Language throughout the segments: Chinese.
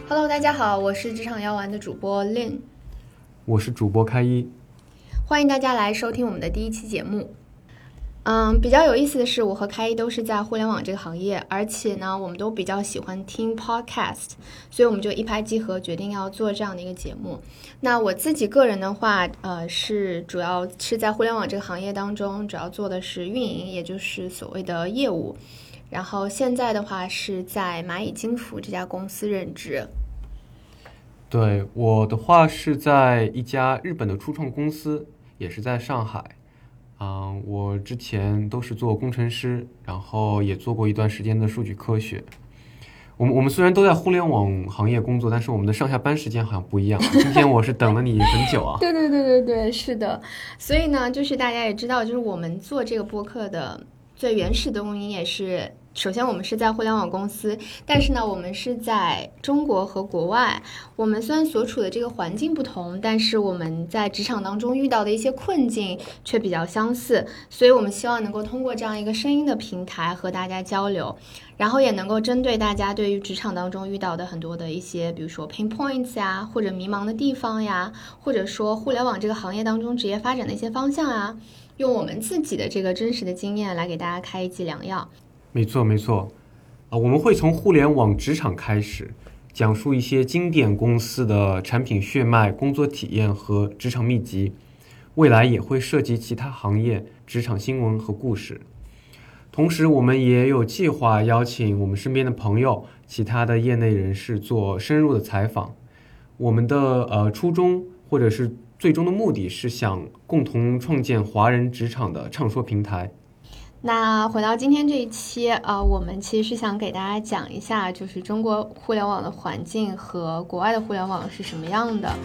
Hello，大家好，我是职场药丸的主播 Lin， 我是主播开一， 欢迎大家来收听我们的第一期节目。比较有意思的是，我和开一都是在互联网这个行业，而且呢，我们都比较喜欢听 podcast， 所以我们就一拍即合，决定要做这样的一个节目。那我自己个人的话，是主要是在互联网这个行业当中，主要做的是运营，也就是所谓的业务。然后现在的话是在蚂蚁金服这家公司任职。 对，我的话是在一家日本的初创公司，也是在上海。我之前都是做工程师，然后也做过一段时间的数据科学。我们虽然都在互联网行业工作，但是我们的上下班时间好像不一样。今天我是等了你很久啊。 对，是的。所以呢，就是大家也知道，就是我们做这个播客的最原始的动因也是，首先我们是在互联网公司，但是呢，我们是在中国和国外。我们虽然所处的这个环境不同，但是我们在职场当中遇到的一些困境却比较相似，所以我们希望能够通过这样一个声音的平台和大家交流，然后也能够针对大家对于职场当中遇到的很多的一些，比如说 pain points 呀，或者迷茫的地方呀，或者说互联网这个行业当中职业发展的一些方向啊，用我们自己的这个真实的经验来给大家开一剂良药。 没错，我们会从互联网职场开始，讲述一些经典公司的产品血脉、工作体验和职场秘籍，未来也会涉及其他行业职场新闻和故事。同时，我们也有计划邀请我们身边的朋友、其他的业内人士做深入的采访。我们的初衷或者是最终的目的是想共同创建华人职场的畅说平台。 那回到今天这一期，我们其实是想给大家讲一下，就是中国互联网的环境和国外的互联网是什么样的。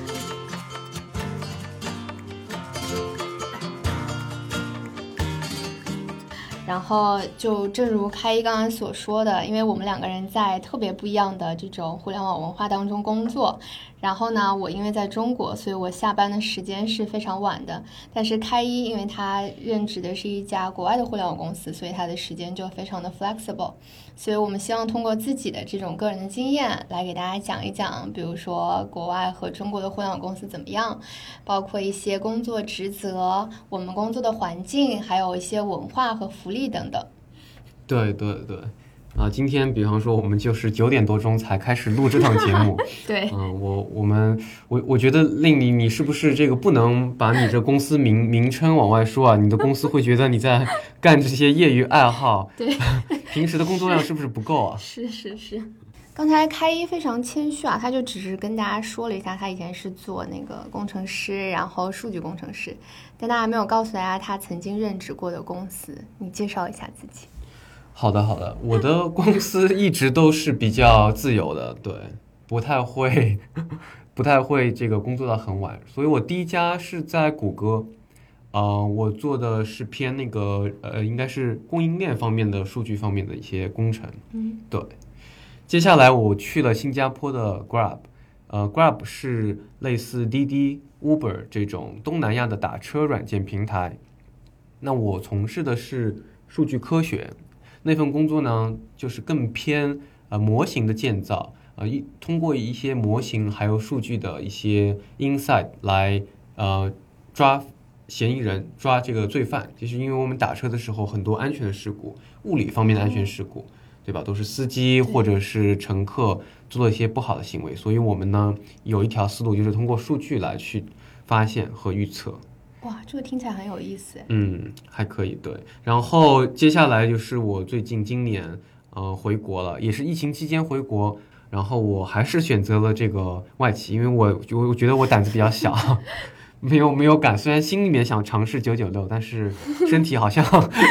然后就正如开一刚刚所说的，因为我们两个人在特别不一样的这种互联网文化当中工作，然后呢，我因为在中国，所以我下班的时间是非常晚的。但是开一，因为他任职的是一家国外的互联网公司，所以他的时间就非常的 flexible。所以我们希望通过自己的这种个人的经验来给大家讲一讲，比如说国外和中国的互联网公司怎么样，包括一些工作职责、我们工作的环境，还有一些文化和福利等等。 对，今天比方说我们就是9点多钟才开始录这档节目。 对， 我觉得令你是不是这个不能把你这公司名称往外说啊？你的公司会觉得你在干这些业余爱好， 对， 平时的工作量是不是不够啊？ 是。刚才开一非常谦虚啊，他就只是跟大家说了一下，他以前是做那个工程师，然后数据工程师，但他还没有告诉大家他曾经任职过的公司。你介绍一下自己。 好的，我的公司一直都是比较自由的，对，不太会这个工作到很晚，所以我第一家是在谷歌，我做的是偏那个应该是供应链方面的数据方面的一些工程，对。接下来我去了新加坡的 Grab，Grab 是类似滴滴、Uber 这种东南亚的打车软件平台。那我从事的是数据科学，那份工作呢，就是更偏模型的建造，通过一些模型还有数据的一些 insight 来抓嫌疑人、抓这个罪犯。就是因为我们打车的时候很多安全的事故，物理方面的安全事故。对吧？都是司机或者是乘客做了一些不好的行为，所以我们呢有一条思路，就是通过数据来去发现和预测。 哇，这个听起来很有意思。 还可以，对。然后接下来就是我最近今年回国了，也是疫情期间回国，然后我还是选择了这个外企，因为我觉得我胆子比较小。没有敢，虽然心里面想尝试996，但是身体好像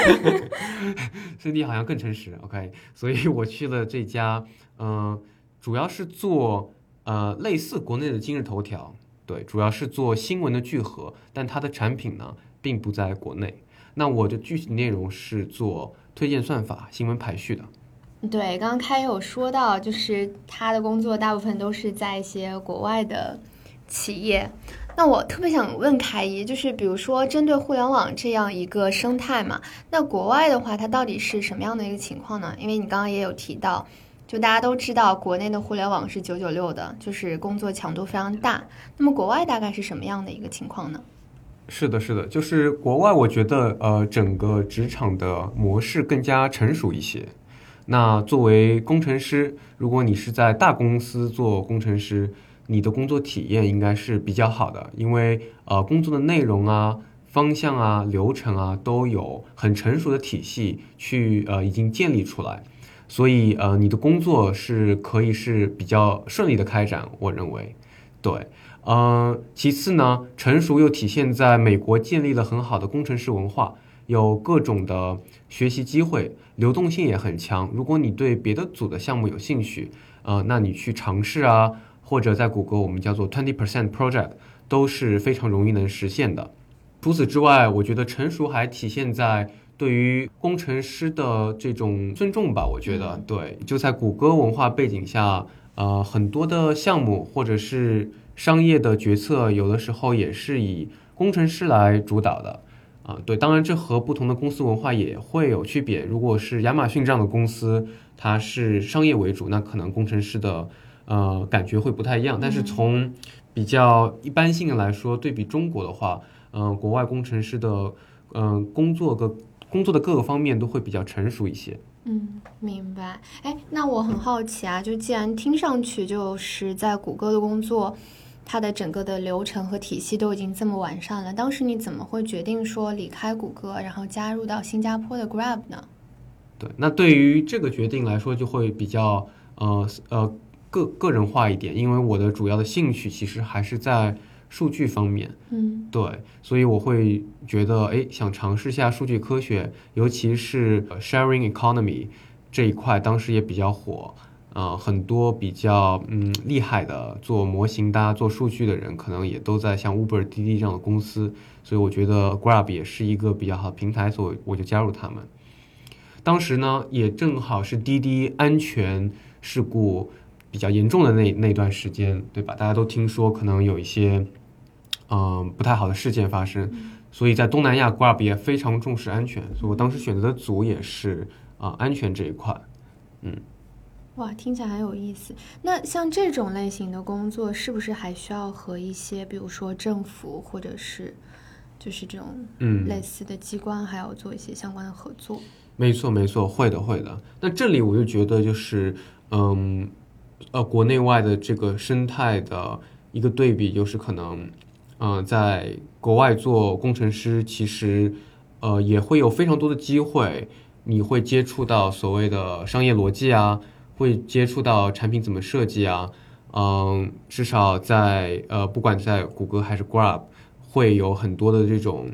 更诚实。OK， 所以我去了这家，主要是做类似国内的今日头条，对，主要是做新闻的聚合，但它的产品呢并不在国内。那我的具体内容是做推荐算法、新闻排序的。 对，刚刚开有说到，就是他的工作大部分都是在一些国外的企业。那我特别想问开一，就是比如说针对互联网这样一个生态嘛，那国外的话，它到底是什么样的一个情况呢？因为你刚刚也有提到， 就大家都知道，国内的互联网是996的，就是工作强度非常大。那么国外大概是什么样的一个情况呢？ 是的，是的，就是国外，我觉得整个职场的模式更加成熟一些。那作为工程师，如果你是在大公司做工程师，你的工作体验应该是比较好的，因为工作的内容啊、方向啊、流程啊都有很成熟的体系去已经建立出来，所以你的工作是可以是比较顺利的开展，我认为，对。其次呢，成熟又体现在美国建立了很好的工程师文化，有各种的学习机会，流动性也很强。如果你对别的组的项目有兴趣，那你去尝试啊，或者在谷歌我们叫做20% project，都是非常容易能实现的。除此之外，我觉得成熟还体现在对于工程师的这种尊重吧。我觉得对，就在谷歌文化背景下，很多的项目或者是商业的决策，有的时候也是以工程师来主导的。对，当然这和不同的公司文化也会有区别。如果是亚马逊这样的公司，它是商业为主，那可能工程师的感觉会不太一样。但是从比较一般性的来说，对比中国的话，国外工程师的工作的各个方面都会比较成熟一些。 明白。哎，那我很好奇啊，就既然听上去就是在谷歌的工作，它的整个的流程和体系都已经这么完善了，当时你怎么会决定说离开谷歌，然后加入到新加坡的 Grab 呢？ 对，那对于这个决定来说，就会比较个人化一点，因为我的主要的兴趣其实还是在数据方面。对，所以我会觉得，哎，想尝试一下数据科学，尤其是sharing economy 这一块，当时也比较火。很多比较厉害的做模型的、做数据的人，可能也都在像 Uber、滴滴这样的公司，所以我觉得 Grab 也是一个比较好的平台，所以我就加入他们。当时呢，也正好是滴滴安全事故比较严重的那段时间，对吧？大家都听说可能有一些不太好的事件发生，所以在东南亚 Grab 也非常重视安全，所以我当时选择的组也是安全这一块。 哇，听起来很有意思。那像这种类型的工作，是不是还需要和一些，比如说政府或者是就是这种类似的机关，还要做一些相关的合作？ 没错，没错，会的，会的。那这里我就觉得就是，国内外的这个生态的一个对比，就是可能，在国外做工程师，其实，也会有非常多的机会，你会接触到所谓的商业逻辑啊，会接触到产品怎么设计啊，至少在不管在谷歌还是 Grab，会有很多的这种，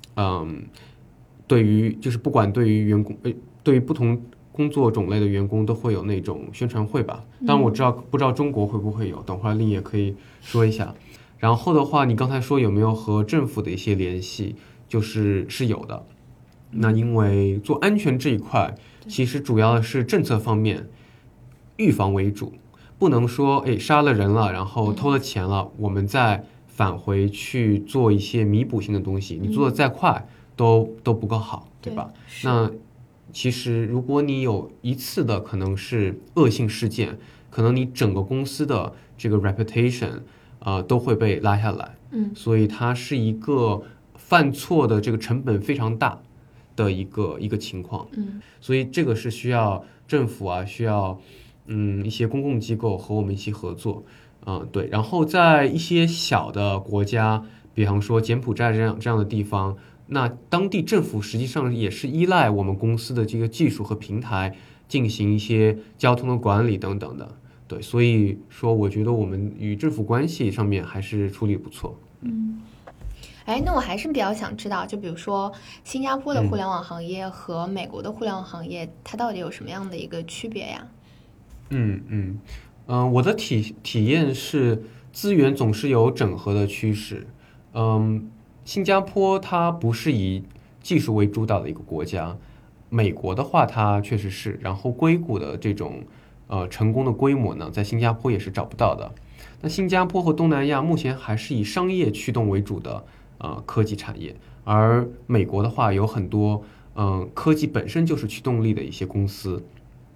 对于就是不管对于员工，对于不同工作种类的员工都会有那种宣传会吧。当然我不知道中国会不会有，等会儿丽也可以说一下。然后的话，你刚才说有没有和政府的一些联系，是有的。那因为做安全这一块，其实主要的是政策方面，预防为主，不能说杀了人了，然后偷了钱了，我们再返回去做一些弥补性的东西，你做的再快都不够好，对吧？那其实如果你有一次的可能是恶性事件，可能你整个公司的这个 reputation 都会被拉下来。所以它是一个犯错的这个成本非常大的一个情况。所以这个是需要政府啊，需要一些公共机构和我们一起合作。对。然后在一些小的国家，比方说柬埔寨这样的地方，那当地政府实际上也是依赖我们公司的这个技术和平台进行一些交通的管理等等的。对，所以说我觉得我们与政府关系上面还是处理不错。 那我还是比较想知道，就比如说新加坡的互联网行业和美国的互联网行业，它到底有什么样的一个区别呀？ 我的体验是资源总是有整合的趋势。新加坡它不是以技术为主导的一个国家，美国的话它确实是，然后硅谷的这种成功的规模呢，在新加坡也是找不到的。那新加坡和东南亚目前还是以商业驱动为主的科技产业，而美国的话有很多科技本身就是驱动力的一些公司。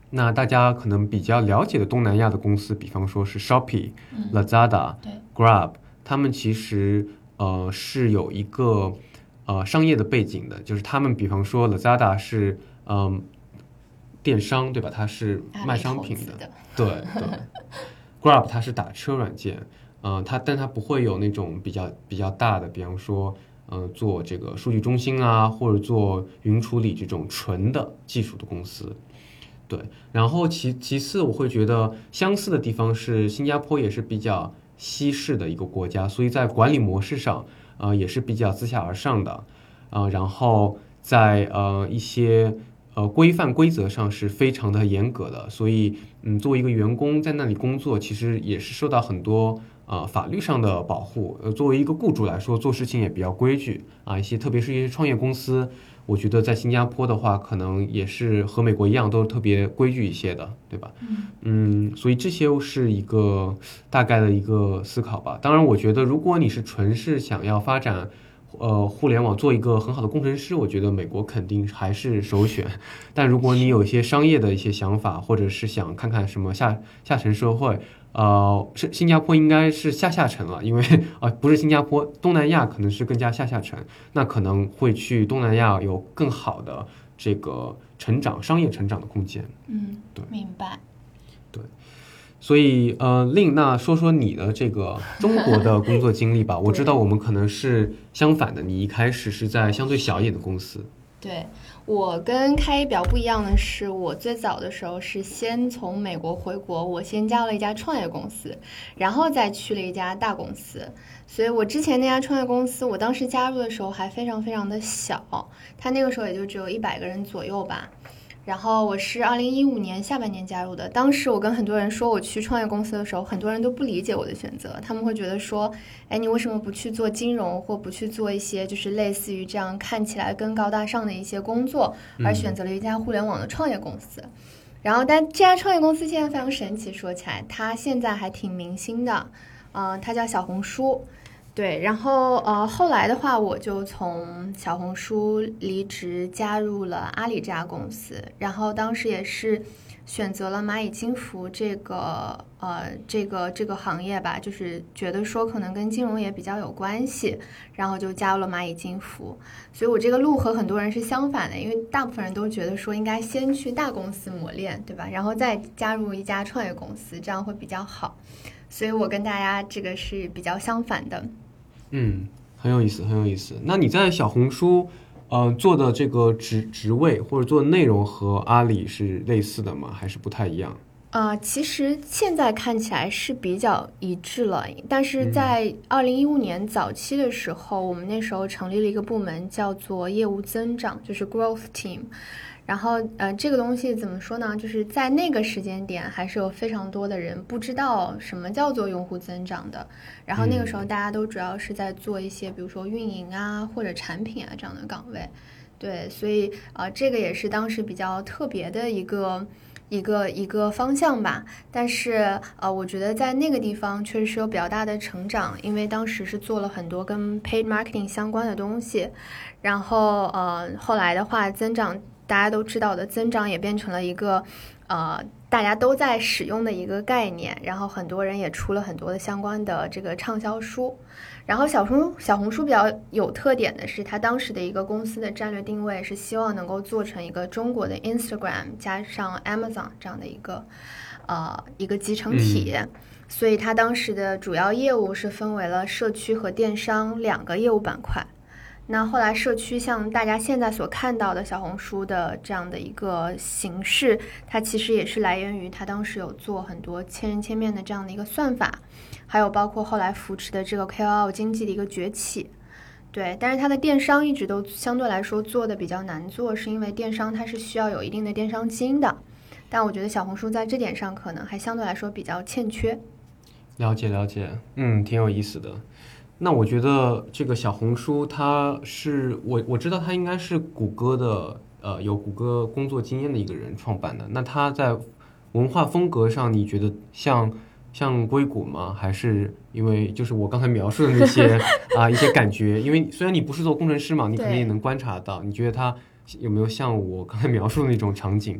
那大家可能比较了解的东南亚的公司，比方说是 Shopee、Lazada、 对 Grab，他们其实是有一个商业的背景的，就是他们比方说 Lazada 是电商对吧？它是卖商品的，对对。Grab 它是打车软件，但它不会有那种比较大的，比方说做这个数据中心啊，或者做云处理这种纯的技术的公司。对，然后其次我会觉得相似的地方是新加坡也是比较西式的一个国家，所以在管理模式上，也是比较自下而上的，然后在一些规范规则上是非常的严格的，所以作为一个员工在那里工作，其实也是受到很多法律上的保护。作为一个雇主来说，做事情也比较规矩啊，特别是一些创业公司。我觉得在新加坡的话，可能也是和美国一样，都是特别规矩一些的，对吧？所以这些是一个大概的一个思考吧。当然，我觉得如果你是纯是想要发展，互联网做一个很好的工程师，我觉得美国肯定还是首选。但如果你有一些商业的一些想法，或者是想看看什么下沉社会，是新加坡应该是下沉了，因为不是新加坡，东南亚可能是更加下沉，那可能会去东南亚有更好的这个商业成长的空间。对， 明白。 对，所以令那说说你的这个中国的工作经历吧。我知道我们可能是相反的，你一开始是在相对小一点的公司。 对，我跟开一表不一样的是，我最早的时候是先从美国回国，我先加了一家创业公司，然后再去了一家大公司。所以我之前那家创业公司，我当时加入的时候还非常非常的小，它那个时候也就只有100个人左右吧。然后我是2015年下半年加入的。当时我跟很多人说我去创业公司的时候，很多人都不理解我的选择，他们会觉得说，哎，你为什么不去做金融，或不去做一些就是类似于这样看起来更高大上的一些工作，而选择了一家互联网的创业公司。然后但这家创业公司现在非常神奇，说起来它现在还挺明星的，它叫小红书。对，然后后来的话，我就从小红书离职，加入了阿里这家公司。然后当时也是选择了蚂蚁金服这个行业吧，就是觉得说可能跟金融也比较有关系，然后就加入了蚂蚁金服。所以我这个路和很多人是相反的，因为大部分人都觉得说应该先去大公司磨练，对吧？然后再加入一家创业公司，这样会比较好。所以我跟大家这个是比较相反的。 很有意思，很有意思。那你在小红书，做的这个职位或者做的内容和阿里是类似的吗？还是不太一样？ 其实现在看起来是比较一致了，但是在2015年早期的时候，我们那时候成立了一个部门，叫做业务增长，就是 Growth Team。然后这个东西怎么说呢？就是在那个时间点，还是有非常多的人不知道什么叫做用户增长的。然后那个时候大家都主要是在做一些，比如说运营啊或者产品啊这样的岗位。对，所以这个也是当时比较特别的一个方向吧。但是我觉得在那个地方确实是有比较大的成长，因为当时是做了很多跟 paid marketing 相关的东西。然后后来的话增长，大家都知道的增长也变成了一个大家都在使用的一个概念，然后很多人也出了很多的相关的这个畅销书。然后小红书比较有特点的是，它当时的一个公司的战略定位是希望能够做成一个中国的 Instagram 加上 Amazon 这样的一个集成体。所以它当时的主要业务是分为了社区和电商2个业务板块。那后来社区像大家现在所看到的小红书的这样的一个形式，它其实也是来源于它当时有做很多千人千面的这样的一个算法，还有包括后来扶持的这个 KOL 经济的一个崛起。对，但是它的电商一直都相对来说做的比较难做，是因为电商它是需要有一定的电商基因的，但我觉得小红书在这点上可能还相对来说比较欠缺。 了解，挺有意思的。那我觉得这个小红书，它是我知道它应该是谷歌的有谷歌工作经验的一个人创办的。那它在文化风格上，你觉得像硅谷吗？还是因为就是我刚才描述的那些一些感觉？因为虽然你不是做工程师嘛，你肯定也能观察到。你觉得它有没有像我刚才描述的那种场景？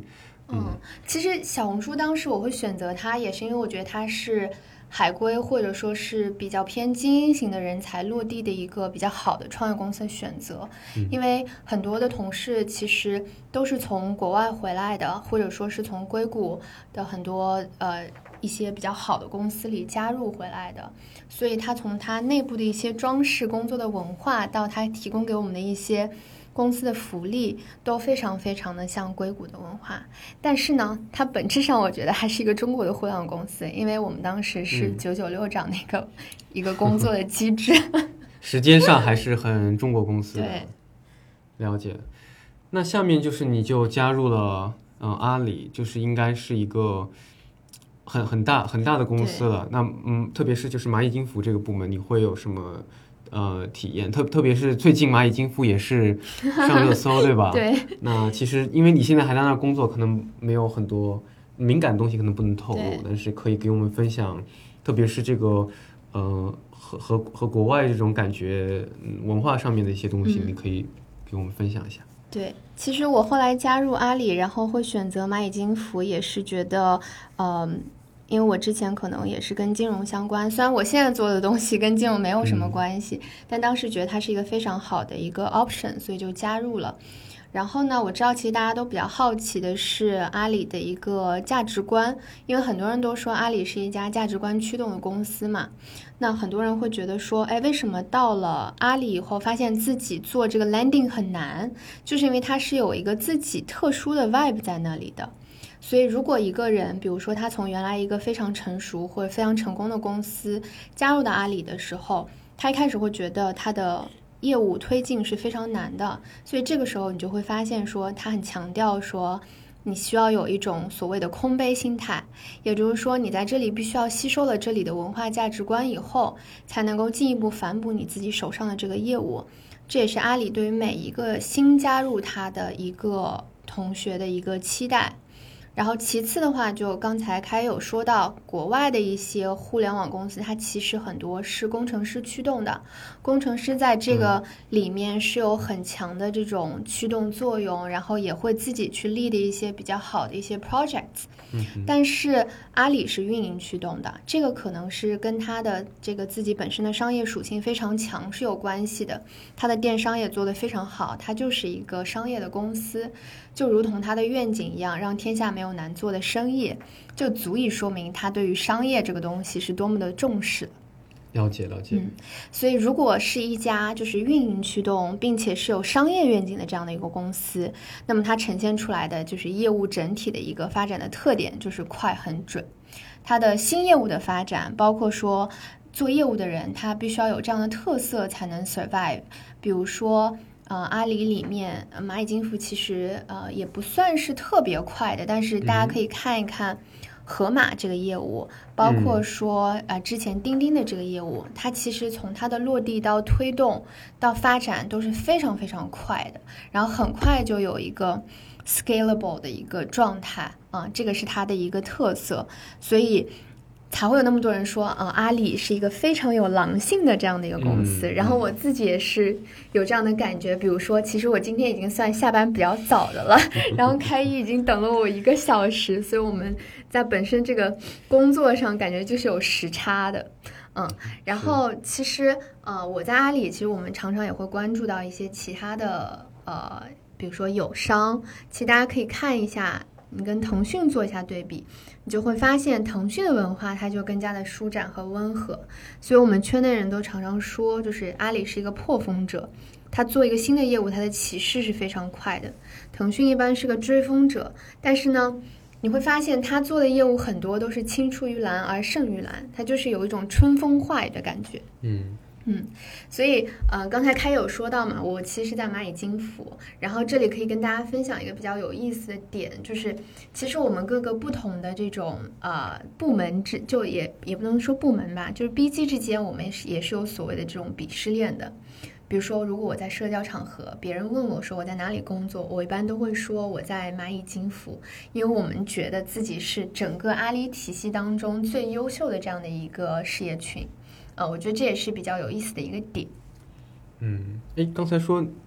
其实小红书当时我会选择它，也是因为我觉得它是海归或者说是比较偏精英型的人才落地的一个比较好的创业公司的选择。因为很多的同事其实都是从国外回来的，或者说是从硅谷的很多一些比较好的公司里加入回来的，所以他从他内部的一些装饰工作的文化到他提供给我们的一些公司的福利都非常非常的像硅谷的文化。但是呢，它本质上我觉得还是一个中国的互联网公司，因为我们当时是996这样的一个工作的机制。 时间上还是很中国公司的。 对， 了解。那下面就是你就加入了阿里，就是应该是一个很大的公司了。那特别是就是蚂蚁金服这个部门，你会有什么体验？特别是最近蚂蚁金服也是上热搜，对吧？ 对。 那其实因为你现在还在那工作，可能没有很多敏感的东西可能不能透露，但是可以给我们分享，特别是这个和国外这种感觉文化上面的一些东西，你可以给我们分享一下。 对，其实我后来加入阿里，然后会选择蚂蚁金服，也是觉得因为我之前可能也是跟金融相关，虽然我现在做的东西跟金融没有什么关系，但当时觉得它是一个非常好的一个 option， 所以就加入了。然后呢，我知道其实大家都比较好奇的是阿里的一个价值观，因为很多人都说阿里是一家价值观驱动的公司嘛。那很多人会觉得说，为什么到了阿里以后发现自己做这个 landing 很难？就是因为它是有一个自己特殊的 vibe 在那里的。所以如果一个人比如说他从原来一个非常成熟或者非常成功的公司加入到阿里的时候，他一开始会觉得他的业务推进是非常难的，所以这个时候你就会发现说他很强调说你需要有一种所谓的空杯心态，也就是说你在这里必须要吸收了这里的文化价值观以后，才能够进一步反哺你自己手上的这个业务。这也是阿里对于每一个新加入他的一个同学的一个期待。然后其次的话，就刚才开有说到国外的一些互联网公司，它其实很多是工程师驱动的，工程师在这个里面是有很强的这种驱动作用，然后也会自己去lead一些比较好的一些 projects。但是阿里是运营驱动的，这个可能是跟它的这个自己本身的商业属性非常强是有关系的。它的电商也做得非常好，它就是一个商业的公司，就如同它的愿景一样，让天下没有难做的生意，就足以说明它对于商业这个东西是多么的重视。 了解。 所以如果是一家就是运营驱动并且是有商业愿景的这样的一个公司，那么它呈现出来的就是业务整体的一个发展的特点就是快很准。它的新业务的发展，包括说做业务的人他必须要有这样的特色才能 survive。比如说阿里里面蚂蚁金服其实也不算是特别快的，但是大家可以看一看盒马这个业务，包括说之前钉钉的这个业务，它其实从它的落地到推动到发展都是非常非常快的，然后很快就有一个 scalable 的一个状态这个是它的一个特色，所以才会有那么多人说阿里是一个非常有狼性的这样的一个公司。然后我自己也是有这样的感觉，比如说其实我今天已经算下班比较早的了，然后开一已经等了我1个小时，所以我们在本身这个工作上感觉就是有时差的。然后其实我在阿里其实我们常常也会关注到一些其他的比如说友商，其实大家可以看一下，你跟腾讯做一下对比，你就会发现腾讯的文化它就更加的舒展和温和。所以我们圈内人都常常说，就是阿里是一个破风者，他做一个新的业务，他的起势是非常快的。腾讯一般是个追风者，但是呢你会发现他做的业务很多都是青出于蓝而胜于蓝，他就是有一种春风化雨的感觉。所以刚才开有说到嘛，我其实在蚂蚁金服，然后这里可以跟大家分享一个比较有意思的点，就是其实我们各个不同的这种部门就也不能说部门吧，就是 BG 之间我们也是有所谓的这种鄙视链的。比如说如果我在社交场合别人问我说我在哪里工作，我一般都会说我在蚂蚁金服，因为我们觉得自己是整个阿里体系当中最优秀的这样的一个事业群。我觉得这也是比较有意思的一个点。 刚才说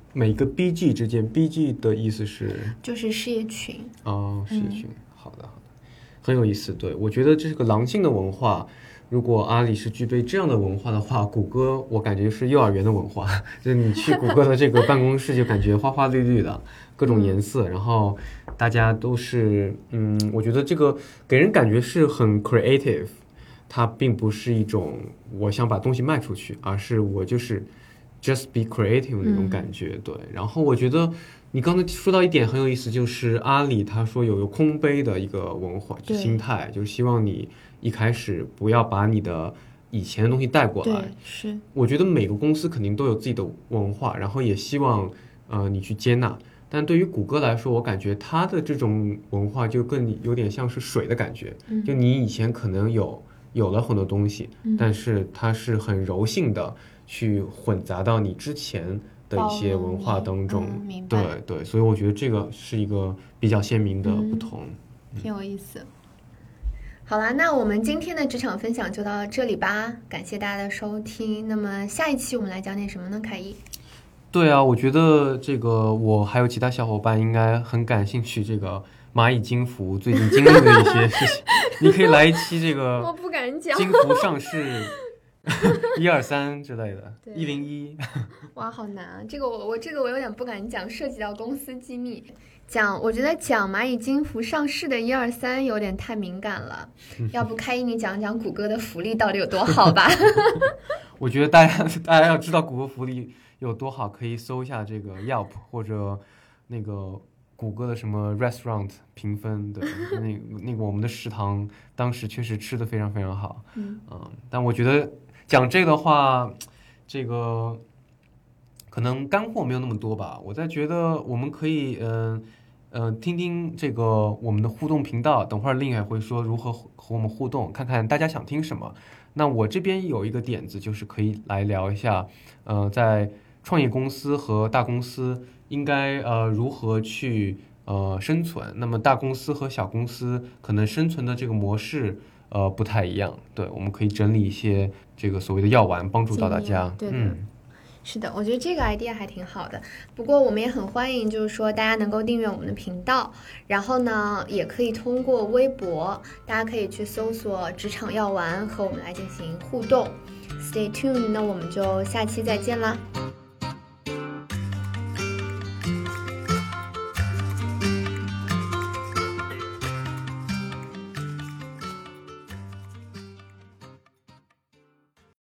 每个 BG 之间，BG 的意思是就是事业群。 事业群，好的，很有意思。对，我觉得这是个狼性的文化。如果阿里是具备这样的文化的话，谷歌我感觉是幼儿园的文化，就是你去谷歌的这个办公室就感觉花花绿绿的，各种颜色，然后大家都是，我觉得这个给人感觉是很 creative，它并不是一种我想把东西卖出去，而是我就是 just be creative 那种感觉。对，然后我觉得你刚才说到一点很有意思，就是阿里他说有空杯的一个文化心态，就是希望你一开始不要把你的以前的东西带过来。 对，是。 我觉得每个公司肯定都有自己的文化，然后也希望你去接纳。但对于谷歌来说，我感觉它的这种文化就更有点像是水的感觉，就你以前可能有了很多东西，但是它是很柔性的去混杂到你之前的一些文化当中。对，所以我觉得这个是一个比较鲜明的不同。 挺有意思。好啦，那我们今天的职场分享就到这里吧，感谢大家的收听。那么下一期我们来讲点什么呢，凯一？ 对啊，我觉得这个我还有其他小伙伴应该很感兴趣，这个蚂蚁金服最近经历的一些事情，你可以来一期这个我不敢讲金服上市123之类的101。 哇，好难啊！这个我有点不敢讲，涉及到公司机密。我觉得讲蚂蚁金服上市的123有点太敏感了，要不开一你讲讲谷歌的福利到底有多好吧？ 我觉得大家要知道谷歌福利有多好，可以搜一下这个 Yelp 或者那个谷歌的什么 restaurant 评分。对，那个我们的食堂当时确实吃的非常非常好。但我觉得讲这个的话，这个可能干货没有那么多吧。我在觉得我们可以听听这个我们的互动频道，等会儿另也会说如何和我们互动，看看大家想听什么。那我这边有一个点子，就是可以来聊一下，在创业公司和大公司应该如何去生存。那么大公司和小公司可能生存的这个模式不太一样。对，我们可以整理一些这个所谓的药丸，帮助到大家。 对的。是的，我觉得这个 idea 还挺好的。不过我们也很欢迎，就是说大家能够订阅我们的频道，然后呢，也可以通过微博，大家可以去搜索职场药丸和我们来进行互动。Stay tuned，那我们就下期再见啦。